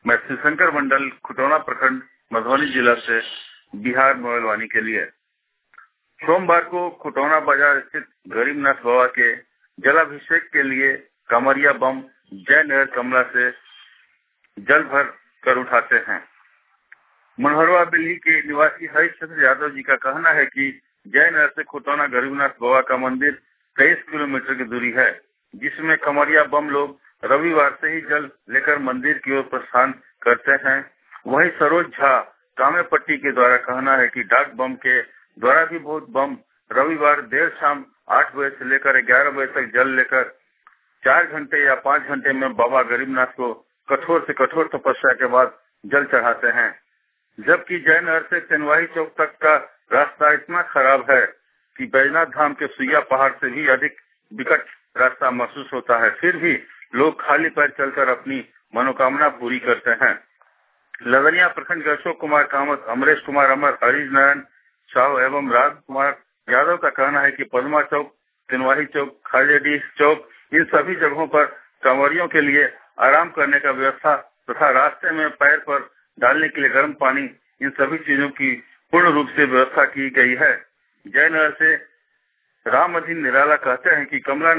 मैं शिवशंकर मंडल, खुटौना प्रखंड, मधुबनी जिला से बिहार मोबाइल के लिए। सोमवार को खुटौना बाजार स्थित गरीबनाथ बाबा के जलाभिषेक के लिए कांवरिया बम जयनगर कमला से जल भर कर उठाते हैं। मनोहरवा बिल्ली के निवासी हरिश्चंद्र यादव जी का कहना है कि जयनगर से खुटौना गरीबनाथ बाबा का मंदिर 23 किलोमीटर की दूरी है, जिसमें कांवरिया बम लोग रविवार से ही जल लेकर मंदिर की ओर प्रस्थान करते हैं। वहीं सरोज झा कामेपट्टी के द्वारा कहना है कि डाक बम के द्वारा भी बहुत बम रविवार देर शाम 8 बजे से लेकर 11 बजे तक जल लेकर 4 घंटे या 5 घंटे में बाबा गरीबनाथ को कठोर से कठोर तपस्या के बाद जल चढ़ाते हैं। जबकि जयनगर से तेनवाही चौक तक का रास्ता इतना खराब है कि बैजनाथ धाम के सुइया पहाड़ से भी अधिक विकट रास्ता महसूस होता है। फिर भी लोग खाली पैर चलकर अपनी मनोकामना पूरी करते हैं। लदनिया प्रखंड के अशोक कुमार कामत, अमरेश कुमार अमर, हरीश नारायण साहू एवं राज कुमार यादव का कहना है कि पद्मा चौक, तेनवाही चौक, खाजेडी चौक, इन सभी जगहों पर कांवरियों के लिए आराम करने का व्यवस्था तथा रास्ते में पैर पर डालने के लिए गर्म पानी, इन सभी चीजों की पूर्ण रूप से व्यवस्था की गई है। जयनगर से राम अधीन निराला कहते हैं कि कमला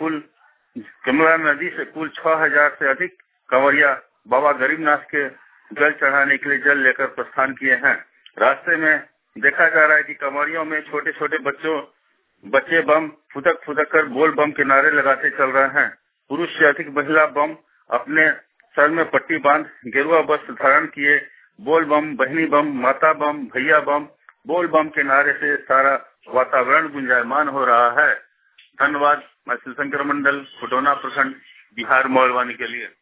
नदी से कुल 6000 से अधिक कांवरिया बाबा गरीबनाथ के जल चढ़ाने के लिए जल लेकर प्रस्थान किए हैं। रास्ते में देखा जा रहा है कि कांवरियों में छोटे छोटे बच्चे बम फुदक कर बोल बम के नारे लगाते चल रहे हैं। पुरुष से अधिक महिला बम अपने सर में पट्टी बांध गेरुआ वस्त्र धारण किए बोल बम, बहनी बम, माता बम, भैया बम, बोल बम के नारे से सारा वातावरण गुंजायमान हो रहा है। धन्यवाद। मैं शिवशंकर मंडल, खुटौना प्रखंड, बिहार मोबाइल के लिए।